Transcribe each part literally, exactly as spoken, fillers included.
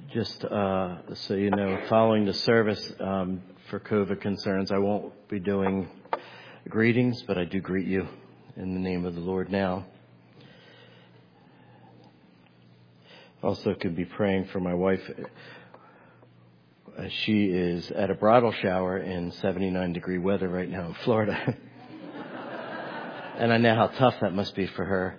Just uh, so you know, following the service um, for COVID concerns, I won't be doing greetings, but I do greet you in the name of the Lord now. Also could be praying for my wife. Uh, she is at a bridal shower in seventy-nine degree weather right now in Florida. And I know how tough that must be for her.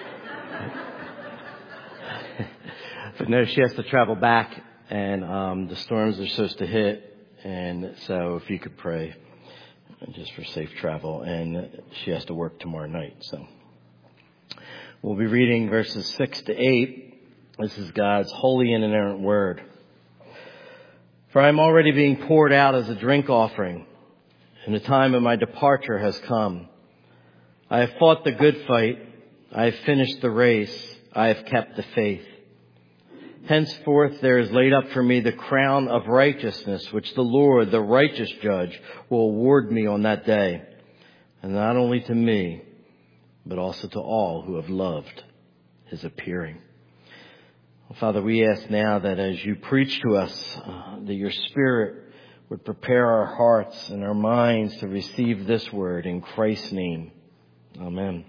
But no, she has to travel back, and um, the storms are supposed to hit. And so if you could pray just for safe travel. And she has to work tomorrow night. So we'll be reading verses six to eight. This is God's holy and inerrant word. For I am already being poured out as a drink offering, and the time of my departure has come. I have fought the good fight. I have finished the race. I have kept the faith. Henceforth there is laid up for me the crown of righteousness, which the Lord, the righteous judge, will award me on that day. And not only to me, but also to all who have loved his appearing. Well, Father, we ask now that as you preach to us, uh, that your Spirit would prepare our hearts and our minds to receive this word in Christ's name. Amen.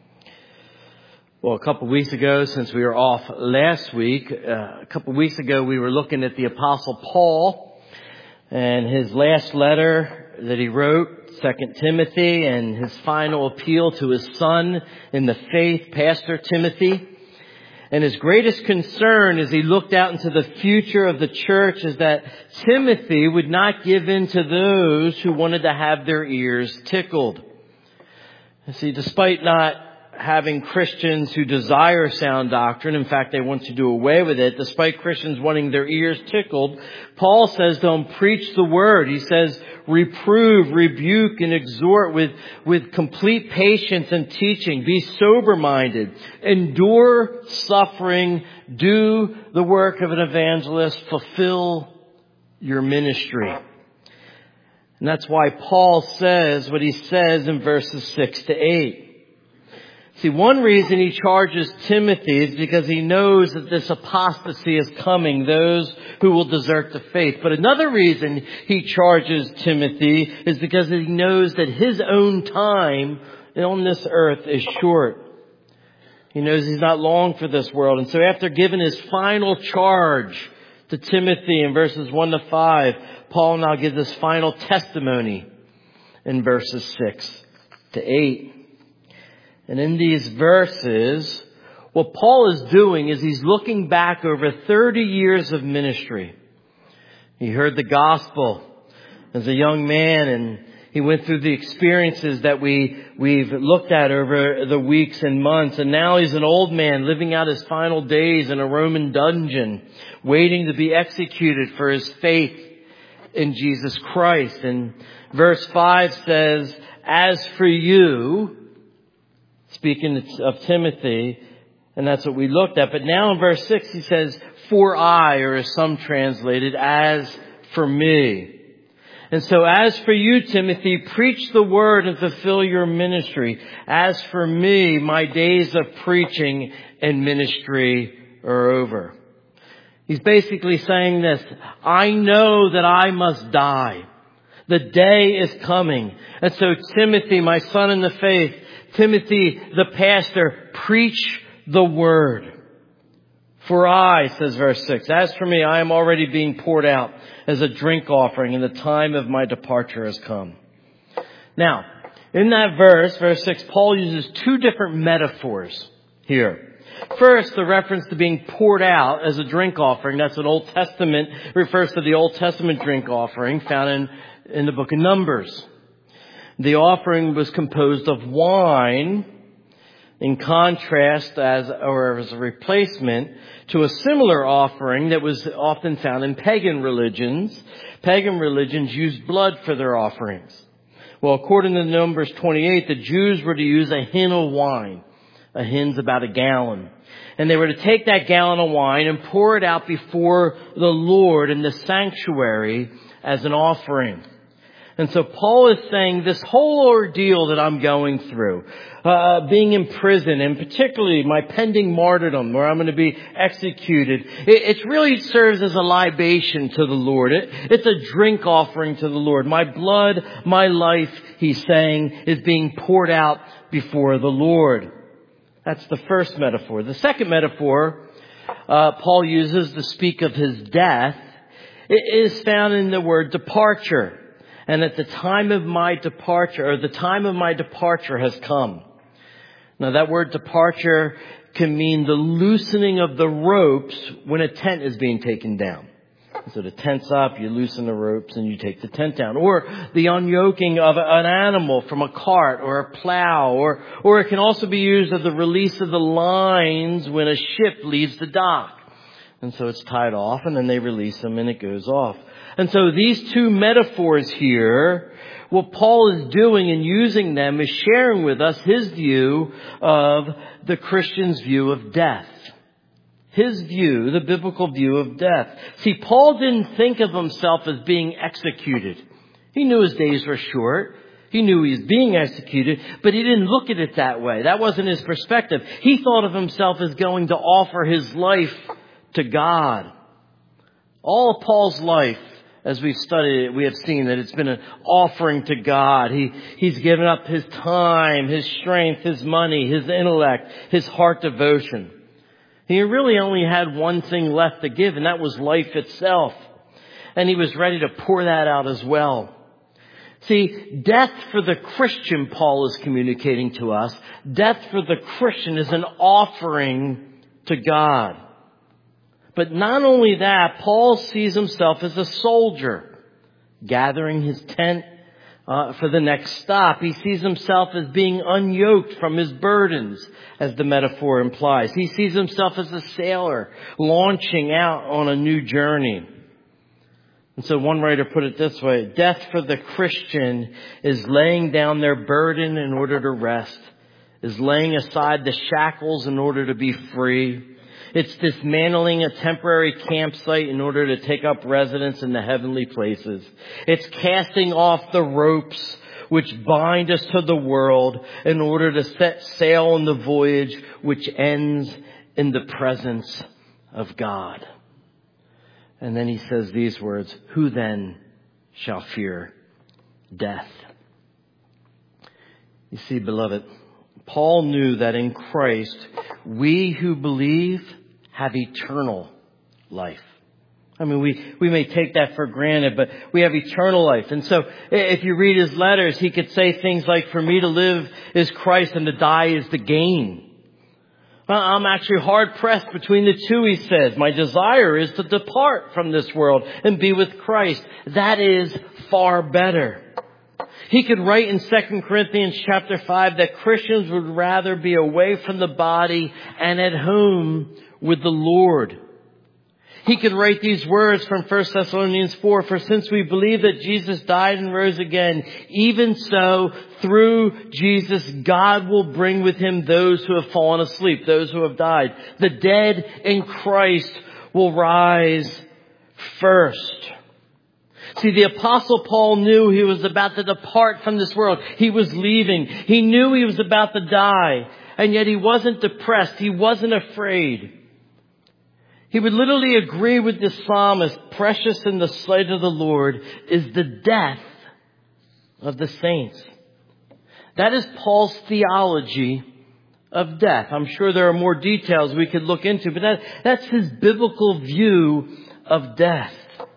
Well, a couple of weeks ago, since we were off last week, uh, a couple of weeks ago we were looking at the Apostle Paul and his last letter that he wrote, Second Timothy, and his final appeal to his son in the faith, Pastor Timothy. And his greatest concern as he looked out into the future of the church is that Timothy would not give in to those who wanted to have their ears tickled. You see, despite not having Christians who desire sound doctrine, in fact, they want to do away with it, despite Christians wanting their ears tickled, Paul says to them, preach the word. He says, reprove, rebuke, and exhort with, with complete patience and teaching. Be sober-minded. Endure suffering. Do the work of an evangelist. Fulfill your ministry. And that's why Paul says what he says in verses six to eight. See, one reason he charges Timothy is because he knows that this apostasy is coming, those who will desert the faith. But another reason he charges Timothy is because he knows that his own time on this earth is short. He knows he's not long for this world. And so after giving his final charge to Timothy in verses one to five, Paul now gives his final testimony in verses six to eight. And in these verses, what Paul is doing is he's looking back over thirty years of ministry. He heard the gospel as a young man, and he went through the experiences that we, we've looked at over the weeks and months. And now he's an old man living out his final days in a Roman dungeon, waiting to be executed for his faith in Jesus Christ. And verse five says, as for you, speaking of Timothy, and that's what we looked at. But now in verse six, he says, for I, or as some translated, as for me. And so as for you, Timothy, preach the word and fulfill your ministry. As for me, my days of preaching and ministry are over. He's basically saying this, I know that I must die. The day is coming. And so Timothy, my son in the faith, Timothy, the pastor, preach the word. For I, says verse six, as for me, I am already being poured out as a drink offering, and the time of my departure has come. Now, in that verse, verse six, Paul uses two different metaphors here. First, the reference to being poured out as a drink offering. That's an Old Testament, refers to the Old Testament drink offering found in, in the book of Numbers. The offering was composed of wine, in contrast as, or as a replacement to a similar offering that was often found in pagan religions. Pagan religions used blood for their offerings. Well, according to Numbers twenty-eight, the Jews were to use a hin of wine. A hin's about a gallon. And they were to take that gallon of wine and pour it out before the Lord in the sanctuary as an offering. And so Paul is saying this whole ordeal that I'm going through, uh, being in prison, and particularly my pending martyrdom where I'm going to be executed, it, it really serves as a libation to the Lord. It, it's a drink offering to the Lord. My blood, my life, he's saying, is being poured out before the Lord. That's the first metaphor. The second metaphor uh, Paul uses to speak of his death, it is found in the word departure. And at the time of my departure, or the time of my departure has come. Now that word departure can mean the loosening of the ropes when a tent is being taken down. So the tent's up, you loosen the ropes and you take the tent down. Or the unyoking of an animal from a cart or a plow. Or, or it can also be used as the release of the lines when a ship leaves the dock. And so it's tied off and then they release them and it goes off. And so these two metaphors here, what Paul is doing and using them is sharing with us his view of the Christian's view of death. His view, the biblical view of death. See, Paul didn't think of himself as being executed. He knew his days were short. He knew he was being executed, but he didn't look at it that way. That wasn't his perspective. He thought of himself as going to offer his life to God. All of Paul's life, as we've studied it, we have seen that it's been an offering to God. He, he's given up his time, his strength, his money, his intellect, his heart devotion. He really only had one thing left to give, and that was life itself. And he was ready to pour that out as well. See, death for the Christian, Paul is communicating to us, death for the Christian is an offering to God. But not only that, Paul sees himself as a soldier, gathering his tent uh, for the next stop. He sees himself as being unyoked from his burdens, as the metaphor implies. He sees himself as a sailor, launching out on a new journey. And so one writer put it this way: death for the Christian is laying down their burden in order to rest, is laying aside the shackles in order to be free. It's dismantling a temporary campsite in order to take up residence in the heavenly places. It's casting off the ropes which bind us to the world in order to set sail on the voyage which ends in the presence of God. And then he says these words: who then shall fear death? You see, beloved, Paul knew that in Christ, we who believe have eternal life. I mean, we, we may take that for granted, but we have eternal life. And so if you read his letters, he could say things like, for me to live is Christ and to die is the gain. I'm actually hard pressed between the two, he says. My desire is to depart from this world and be with Christ. That is far better. He could write in Second Corinthians chapter five that Christians would rather be away from the body and at home with the Lord. He could write these words from First Thessalonians four, for since we believe that Jesus died and rose again, even so, through Jesus, God will bring with him those who have fallen asleep, those who have died. The dead in Christ will rise first. See, the Apostle Paul knew he was about to depart from this world. He was leaving. He knew he was about to die. And yet he wasn't depressed. He wasn't afraid. He would literally agree with the psalmist, precious in the sight of the Lord is the death of the saints. That is Paul's theology of death. I'm sure there are more details we could look into, but that, that's his biblical view of death.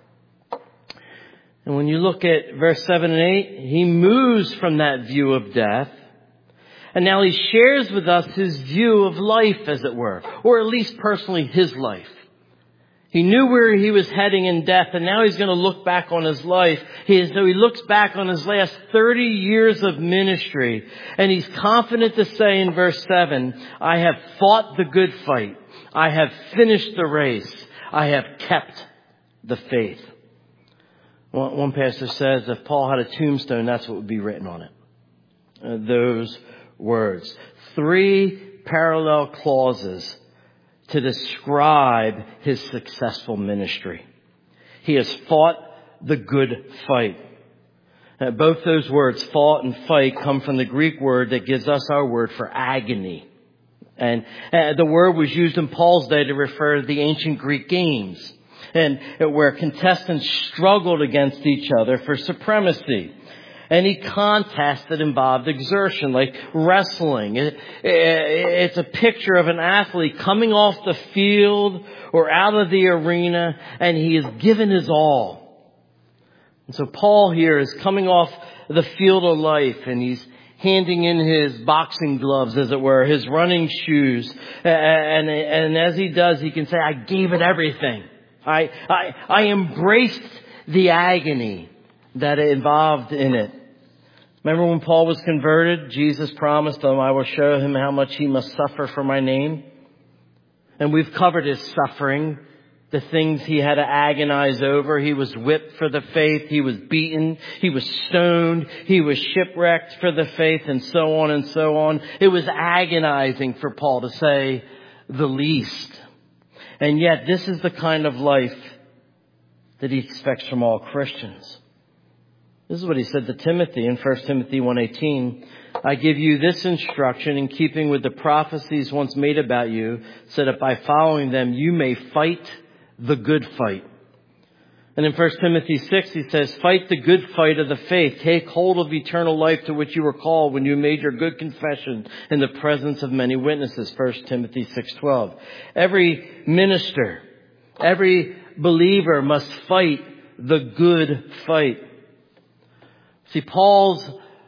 And when you look at verse seven and eight, he moves from that view of death. And now he shares with us his view of life, as it were, or at least personally his life. He knew where he was heading in death, and now he's going to look back on his life. He, so he looks back on his last thirty years of ministry, and he's confident to say in verse seven, I have fought the good fight. I have finished the race. I have kept the faith. One pastor says if Paul had a tombstone, that's what would be written on it. Uh, those words. Three parallel clauses to describe his successful ministry. He has fought the good fight. Uh, both those words, fought and fight, come from the Greek word that gives us our word for agony. And uh, the word was used in Paul's day to refer to the ancient Greek games, and uh, where contestants struggled against each other for supremacy. Any contest that involved exertion, like wrestling. It, it, it's a picture of an athlete coming off the field or out of the arena, and he has given his all. And so Paul here is coming off the field of life, and he's handing in his boxing gloves, as it were, his running shoes. And, and as he does, he can say, I gave it everything. I, I, I embraced the agony that involved in it. Remember when Paul was converted, Jesus promised him, I will show him how much he must suffer for my name. And we've covered his suffering, the things he had to agonize over. He was whipped for the faith. He was beaten. He was stoned. He was shipwrecked for the faith, and so on and so on. It was agonizing for Paul, to say the least. And yet this is the kind of life that he expects from all Christians. This is what he said to Timothy in First Timothy one eighteen. I give you this instruction in keeping with the prophecies once made about you, so that by following them you may fight the good fight. And in First Timothy six he says, fight the good fight of the faith. Take hold of eternal life to which you were called when you made your good confession in the presence of many witnesses. First Timothy six twelve. Every minister, every believer must fight the good fight. See, Paul's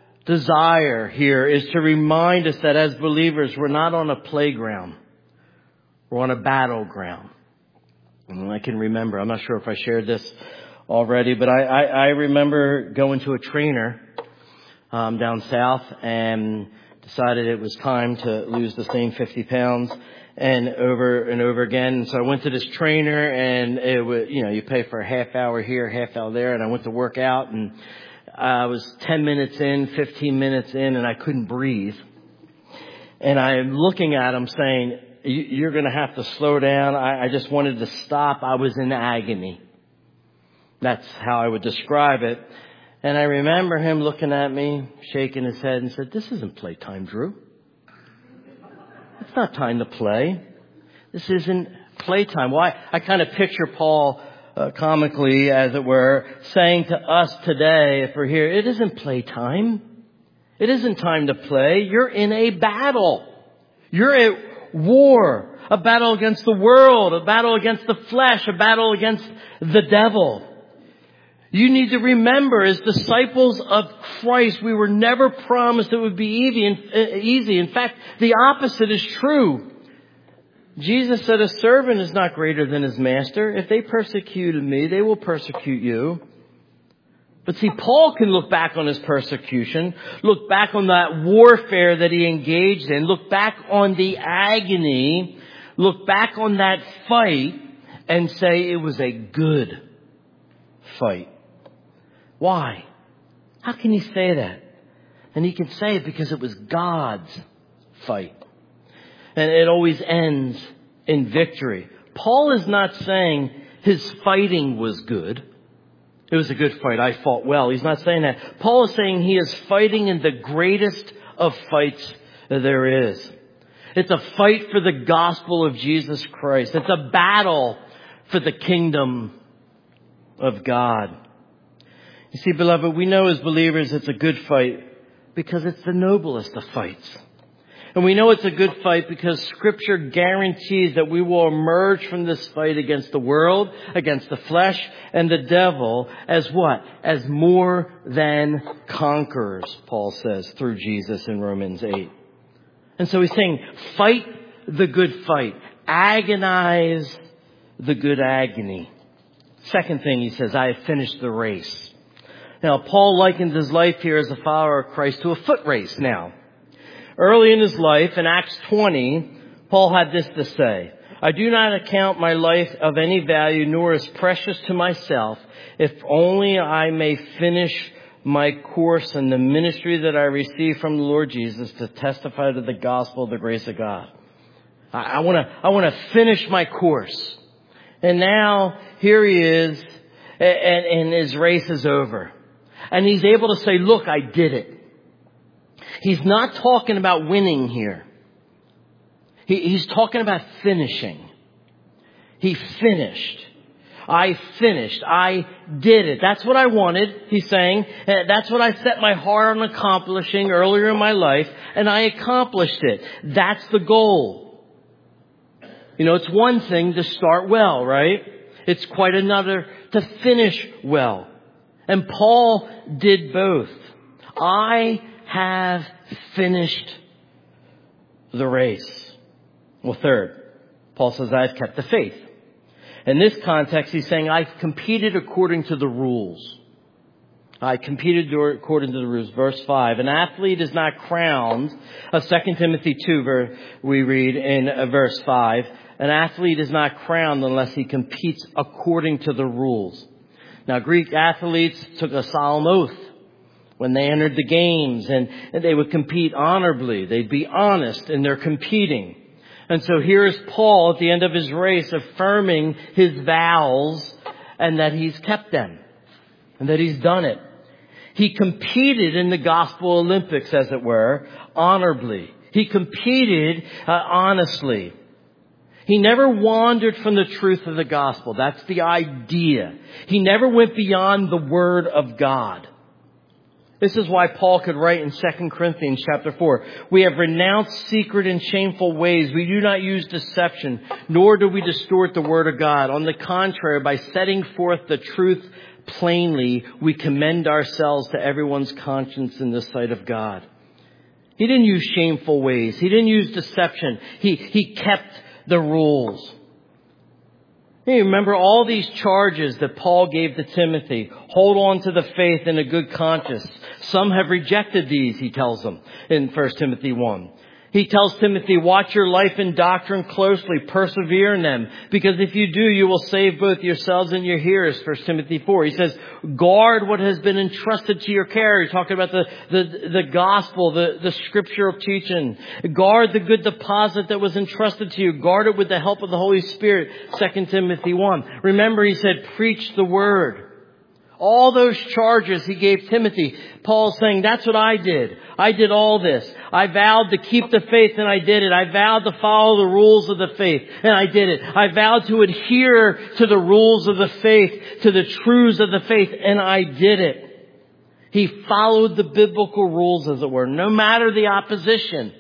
desire here is to remind us that as believers, we're not on a playground. We're on a battleground. And I can remember, I'm not sure if I shared this already, but I, I, I remember going to a trainer um, down south and decided it was time to lose the same fifty pounds and over and over again. And so I went to this trainer, and it was, you know, you pay for a half hour here, half hour there, and I went to work out, and I was ten minutes in, fifteen minutes in, and I couldn't breathe. And I'm looking at him saying, you're going to have to slow down. I, I just wanted to stop. I was in agony. That's how I would describe it. And I remember him looking at me, shaking his head, and said, this isn't playtime, Drew. It's not time to play. This isn't playtime. Why? I kind of picture Paul Uh, comically, as it were, saying to us today, if we're here, it isn't playtime. It isn't time to play. You're in a battle. You're at war. A battle against the world. A battle against the flesh. A battle against the devil. You need to remember, as disciples of Christ, we were never promised it would be easy. In fact, the opposite is true. Jesus said, a servant is not greater than his master. If they persecuted me, they will persecute you. But see, Paul can look back on his persecution, look back on that warfare that he engaged in, look back on the agony, look back on that fight, and say it was a good fight. Why? How can he say that? And he can say it because it was God's fight. And it always ends in victory. Paul is not saying his fighting was good. It was a good fight. I fought well. He's not saying that. Paul is saying he is fighting in the greatest of fights there is. It's a fight for the gospel of Jesus Christ. It's a battle for the kingdom of God. You see, beloved, we know as believers it's a good fight because it's the noblest of fights. And we know it's a good fight because Scripture guarantees that we will emerge from this fight against the world, against the flesh, and the devil as what? As more than conquerors, Paul says, through Jesus in Romans eight. And so he's saying, fight the good fight. Agonize the good agony. Second thing he says, I have finished the race. Now, Paul likens his life here as a follower of Christ to a foot race now. Early in his life, in Acts twenty, Paul had this to say, I do not account my life of any value, nor as precious to myself, if only I may finish my course in the ministry that I received from the Lord Jesus to testify to the gospel of the grace of God. I want to, I want to finish my course. And now, here he is, and, and his race is over. And he's able to say, look, I did it. He's not talking about winning here. He, he's talking about finishing. He finished. I finished. I did it. That's what I wanted, he's saying. That's what I set my heart on accomplishing earlier in my life, and I accomplished it. That's the goal. You know, it's one thing to start well, right? It's quite another to finish well. And Paul did both. I have finished the race. Well, third, Paul says, I've kept the faith. In this context, he's saying, I've competed according to the rules. I competed according to the rules. Verse five, an athlete is not crowned. Of Second Timothy two, where we read in verse five, an athlete is not crowned unless he competes according to the rules. Now, Greek athletes took a solemn oath when they entered the games, and, and they would compete honorably. They'd be honest in their competing. And so here is Paul at the end of his race affirming his vows and that he's kept them and that he's done it. He competed in the Gospel Olympics, as it were, honorably. He competed uh, honestly. He never wandered from the truth of the gospel. That's the idea. He never went beyond the Word of God. This is why Paul could write in Second Corinthians chapter four, we have renounced secret and shameful ways. We do not use deception, nor do we distort the word of God. On the contrary, by setting forth the truth plainly, we commend ourselves to everyone's conscience in the sight of God. He didn't use shameful ways. He didn't use deception. He, he kept the rules. You remember all these charges that Paul gave to Timothy. Hold on to the faith and a good conscience. Some have rejected these, he tells them in First Timothy one. He tells Timothy, watch your life and doctrine closely. Persevere in them. Because if you do, you will save both yourselves and your hearers. First Timothy four. He says, guard what has been entrusted to your care. He's talking about the, the, the gospel, the, the scriptural teaching. Guard the good deposit that was entrusted to you. Guard it with the help of the Holy Spirit. Second Timothy one. Remember, he said, preach the word. All those charges he gave Timothy, Paul's saying, that's what I did. I did all this. I vowed to keep the faith and I did it. I vowed to follow the rules of the faith and I did it. I vowed to adhere to the rules of the faith, to the truths of the faith, and I did it. He followed the biblical rules, as it were, no matter the opposition.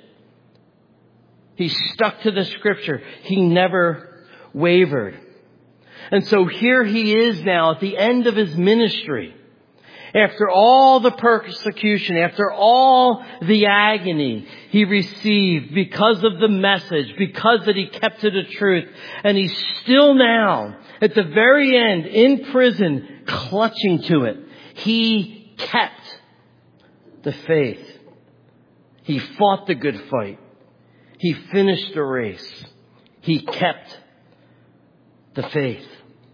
He stuck to the scripture. He never wavered. And so here he is now at the end of his ministry. After all the persecution, after all the agony he received because of the message, because that he kept to the truth. And he's still now at the very end in prison clutching to it. He kept the faith. He fought the good fight. He finished the race. He kept the faith.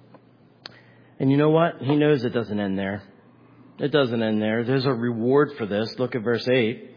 And you know what? He knows it doesn't end there. It doesn't end there. There's a reward for this. Look at verse eight.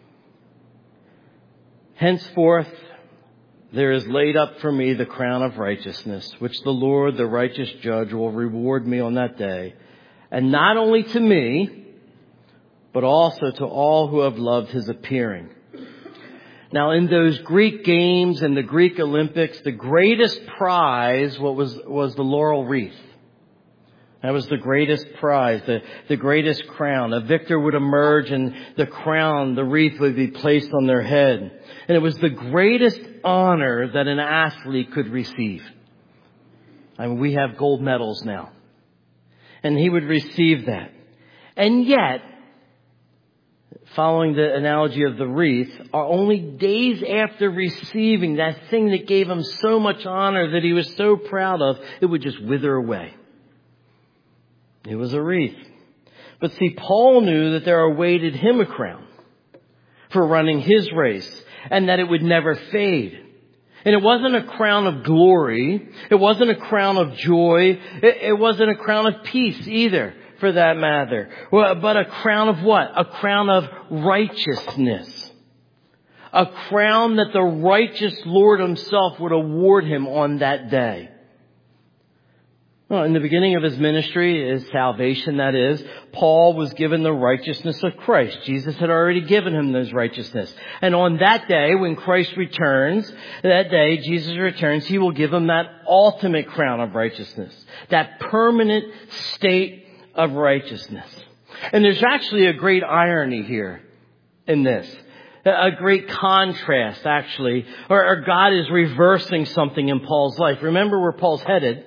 Henceforth, there is laid up for me the crown of righteousness, which the Lord, the righteous judge, will reward me on that day. And not only to me, but also to all who have loved his appearing. Now, in those Greek games and the Greek Olympics, the greatest prize what was, was the laurel wreath. That was the greatest prize, the, the greatest crown. A victor would emerge and the crown, the wreath would be placed on their head. And it was the greatest honor that an athlete could receive. I mean, we have gold medals now. And he would receive that. And yet, following the analogy of the wreath, are only days after receiving that thing that gave him so much honor that he was so proud of, it would just wither away. It was a wreath. But see, Paul knew that there awaited him a crown for running his race and that it would never fade. And it wasn't a crown of glory. It wasn't a crown of joy. It, it wasn't a crown of peace either, for that matter. But a crown of what? A crown of righteousness. A crown that the righteous Lord himself would award him on that day. Well, in the beginning of his ministry, his salvation, that is, Paul was given the righteousness of Christ. Jesus had already given him those righteousness. And on that day, when Christ returns, that day, Jesus returns, he will give him that ultimate crown of righteousness, that permanent state of righteousness. And there's actually a great irony here in this. A great contrast, actually. Or, or God is reversing something in Paul's life. Remember where Paul's headed.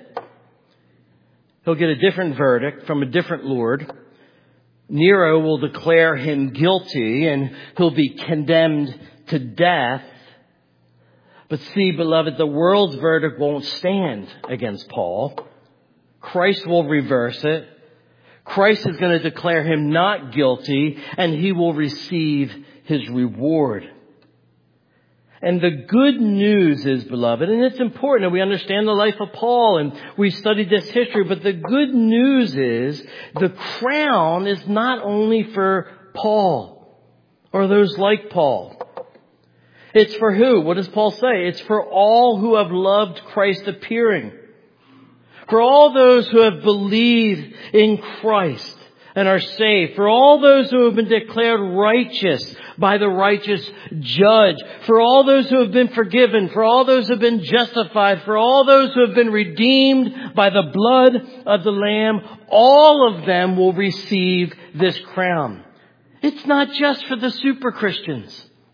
He'll get a different verdict from a different Lord. Nero will declare him guilty and he'll be condemned to death. But see, beloved, the world's verdict won't stand against Paul. Christ will reverse it. Christ is going to declare him not guilty and he will receive his reward. And the good news is, beloved, and it's important that we understand the life of Paul and we studied this history, but the good news is the crown is not only for Paul or those like Paul. It's for who? What does Paul say? It's for all who have loved Christ appearing. For all those who have believed in Christ and are saved. For all those who have been declared righteous by the righteous judge. For all those who have been forgiven. For all those who have been justified. For all those who have been redeemed by the blood of the Lamb. All of them will receive this crown. It's not just for the super Christians.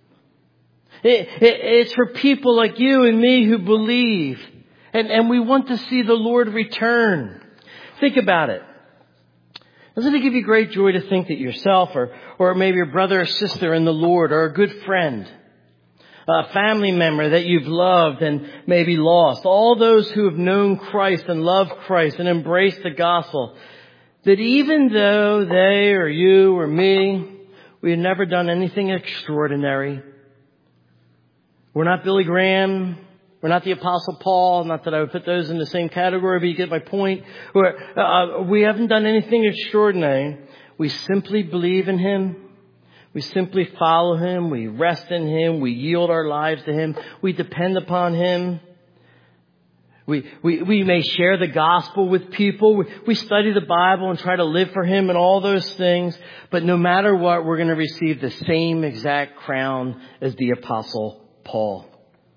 It, it, it's for people like you and me who believe. And, and we want to see the Lord return. Think about it. Doesn't it give you great joy to think that yourself or, or maybe your brother or sister in the Lord or a good friend, a family member that you've loved and maybe lost, all those who have known Christ and loved Christ and embraced the gospel, that even though they or you or me, we have never done anything extraordinary. We're not Billy Graham. We're not the Apostle Paul. Not that I would put those in the same category, but you get my point. We're, uh, we haven't done anything extraordinary. We simply believe in Him. We simply follow Him. We rest in Him. We yield our lives to Him. We depend upon Him. We, we, we may share the gospel with people. We, we study the Bible and try to live for Him and all those things. But no matter what, we're going to receive the same exact crown as the Apostle Paul.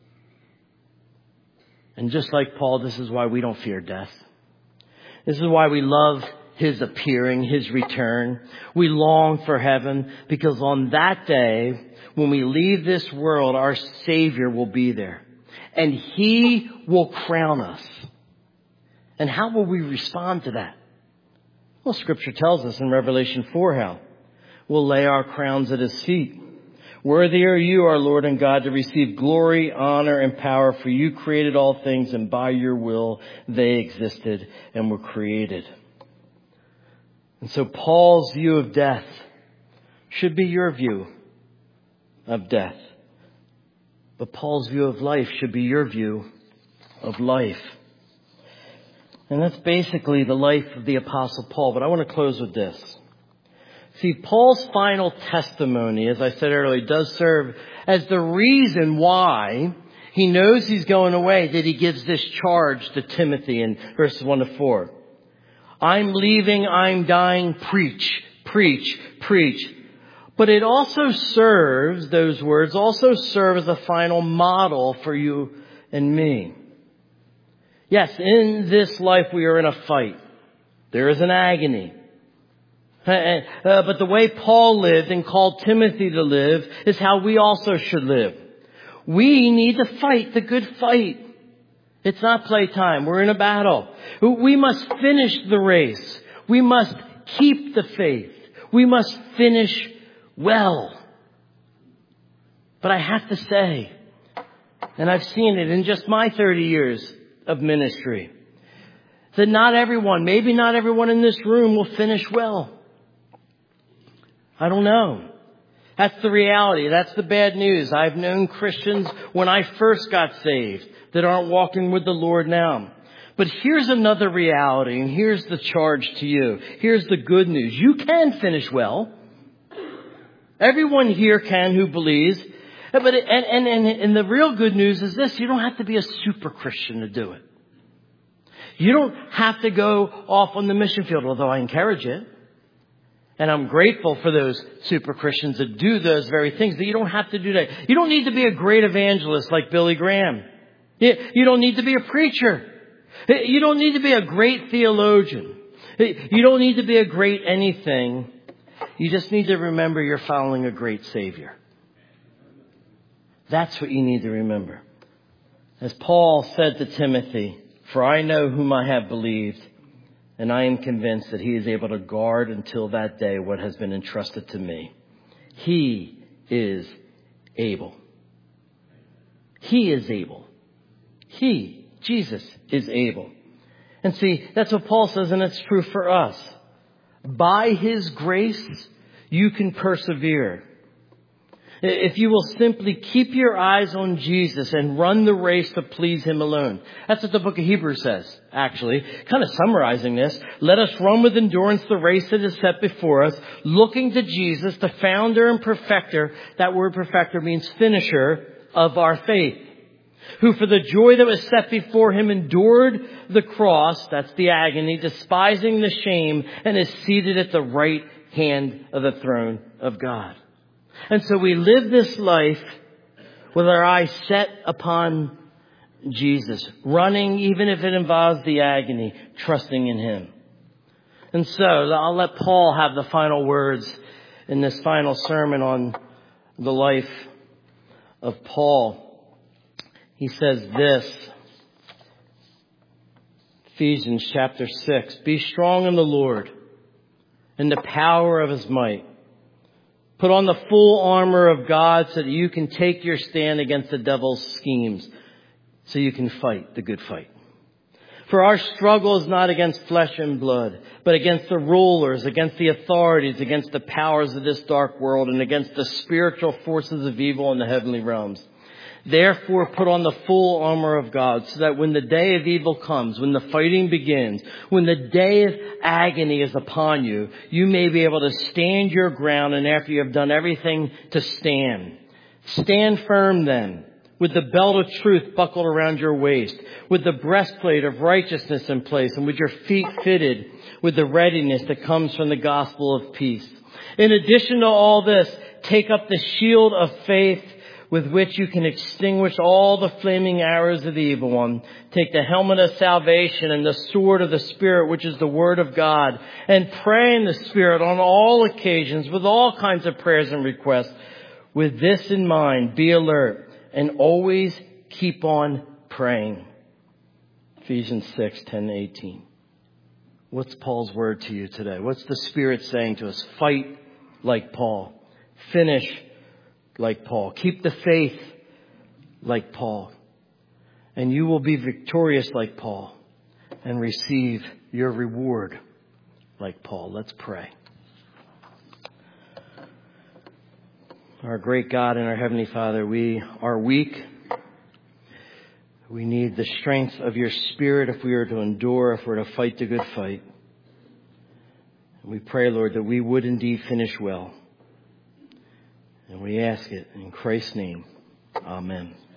And just like Paul, this is why we don't fear death. This is why we love His appearing, His return. We long for heaven because on that day, when we leave this world, our Savior will be there. And He will crown us. And how will we respond to that? Well, Scripture tells us in Revelation four how. We'll lay our crowns at His feet. Worthy are you, our Lord and God, to receive glory, honor, and power, for you created all things, and by your will they existed and were created. And so Paul's view of death should be your view of death. But Paul's view of life should be your view of life. And that's basically the life of the Apostle Paul. But I want to close with this. See, Paul's final testimony, as I said earlier, does serve as the reason why he knows he's going away, that he gives this charge to Timothy in verses one to four. I'm leaving, I'm dying, preach, preach, preach. But it also serves, those words also serve as a final model for you and me. Yes, in this life we are in a fight. There is an agony. Uh, but the way Paul lived and called Timothy to live is how we also should live. We need to fight the good fight. It's not playtime. We're in a battle. We must finish the race. We must keep the faith. We must finish well. But I have to say, and I've seen it in just my thirty years of ministry, that not everyone, maybe not everyone in this room will finish well. I don't know. That's the reality. That's the bad news. I've known Christians when I first got saved that aren't walking with the Lord now. But here's another reality, and here's the charge to you. Here's the good news. You can finish well. Everyone here can who believes. But it, and, and, and, and the real good news is this. You don't have to be a super Christian to do it. You don't have to go off on the mission field, although I encourage it. And I'm grateful for those super Christians that do those very things, but you don't have to do that. You don't need to be a great evangelist like Billy Graham. You don't need to be a preacher. You don't need to be a great theologian. You don't need to be a great anything. You just need to remember you're following a great Savior. That's what you need to remember. As Paul said to Timothy, "For I know whom I have believed, and I am convinced that he is able to guard until that day what has been entrusted to me." He is able. He is able. He, Jesus, is able. And see, that's what Paul says, and it's true for us. By His grace, you can persevere. If you will simply keep your eyes on Jesus and run the race to please Him alone. That's what the book of Hebrews says, actually. Kind of summarizing this. Let us run with endurance the race that is set before us, looking to Jesus, the founder and perfecter. That word perfecter means finisher of our faith. Who for the joy that was set before Him endured the cross, that's the agony, despising the shame, and is seated at the right hand of the throne of God. And so we live this life with our eyes set upon Jesus, running even if it involves the agony, trusting in Him. And so I'll let Paul have the final words in this final sermon on the life of Paul. He says this, Ephesians chapter six, "Be strong in the Lord and the power of His might. Put on the full armor of God so that you can take your stand against the devil's schemes, so you can fight the good fight. For our struggle is not against flesh and blood, but against the rulers, against the authorities, against the powers of this dark world, and against the spiritual forces of evil in the heavenly realms. Therefore, put on the full armor of God so that when the day of evil comes, when the fighting begins, when the day of agony is upon you, you may be able to stand your ground, and after you have done everything, to stand. Stand firm then, with the belt of truth buckled around your waist, with the breastplate of righteousness in place, and with your feet fitted with the readiness that comes from the gospel of peace. In addition to all this, take up the shield of faith, with which you can extinguish all the flaming arrows of the evil one. Take the helmet of salvation and the sword of the Spirit, which is the word of God, and pray in the Spirit on all occasions with all kinds of prayers and requests. With this in mind, be alert and always keep on praying." Ephesians six, ten to eighteen. What's Paul's word to you today? What's the Spirit saying to us? Fight like Paul. Finish like Paul. Keep the faith like Paul. And you will be victorious like Paul and receive your reward like Paul. Let's pray. Our great God and our Heavenly Father, we are weak. We need the strength of your Spirit if we are to endure, if we're to fight the good fight. And we pray, Lord, that we would indeed finish well. And we ask it in Christ's name. Amen.